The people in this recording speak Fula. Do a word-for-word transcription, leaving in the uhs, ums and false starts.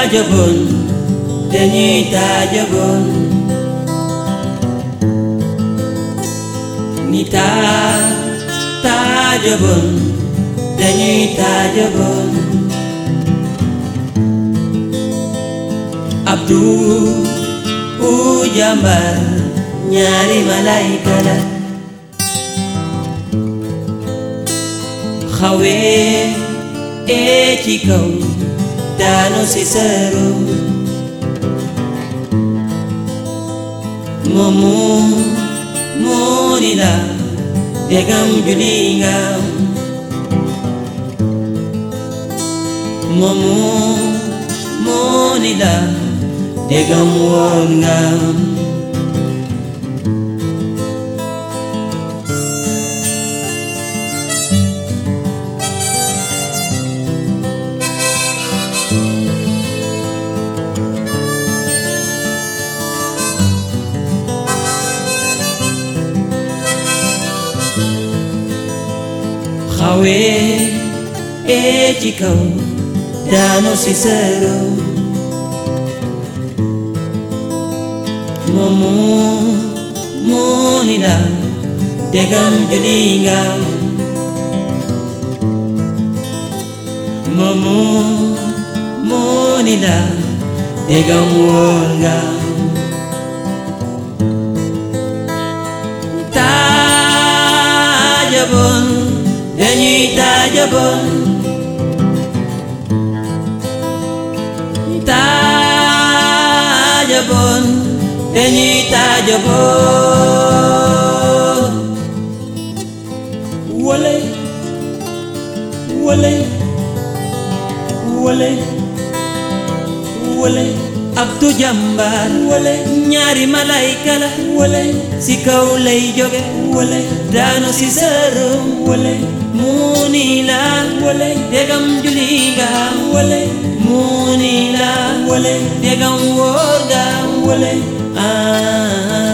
taajaboon dañuy taajaboon ni taa taajaboon dañuy taajaboon Abdu u jàmbaar ñaari malayka la xawee ee ci kaw daanu si sëru moomu moo ni la degam juli nga moomu moo ni la degam woon nga xawee ee ci kaw daanu si sëru moomu moo ni la degam juli nga moomu moo ni la degam woon nga taajaboon dañuy taajaboon taajaboon dañuy taajaboon wole wole wole wole Abdu jàmbaar wole ñaari malayka la wole si kaw lay jóge wole daanu si sëru wole muuni la wole degam juli nga wole muuni la wole degam wóor nga wole ah